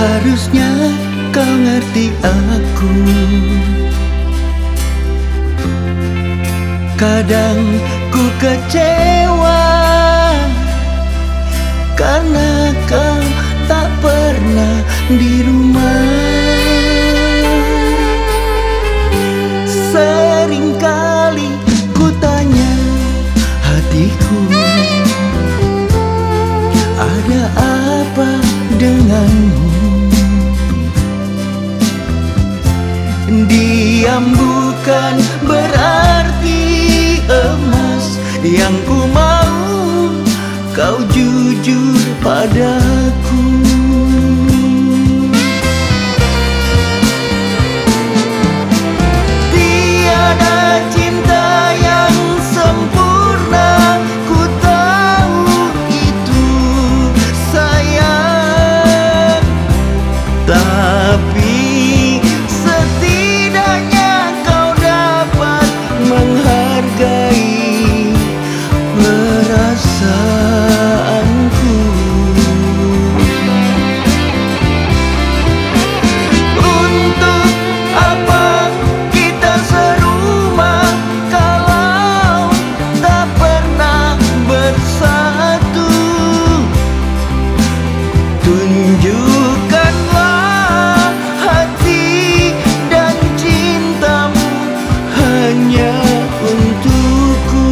Harusnya kau ngerti aku. Kadang ku kecewa karena kau tak pernah di rumah. Seringkali ku tanya hatiku, ada apa denganmu? Diam bukan berarti emas. Yang ku mau kau jujur padaku. Tiada cinta yang sempurna, ku tahu itu sayang. Tapi setidaknya kau dapat menghargai perasaanku. Untuk apa kita serumah kalau tak pernah bersatu? Tunjukkanlah hati dan cintamu hanya untukku.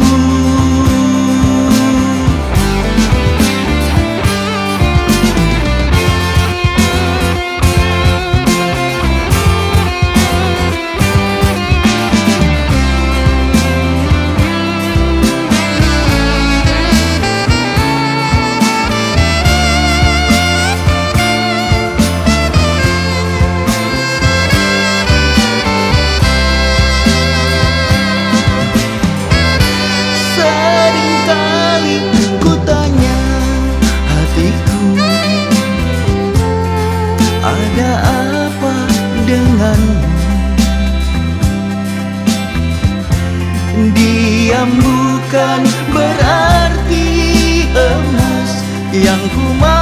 Seringkali ku tanya hatiku, ada apa denganmu? Diam bukan berarti emas. Yang ku mau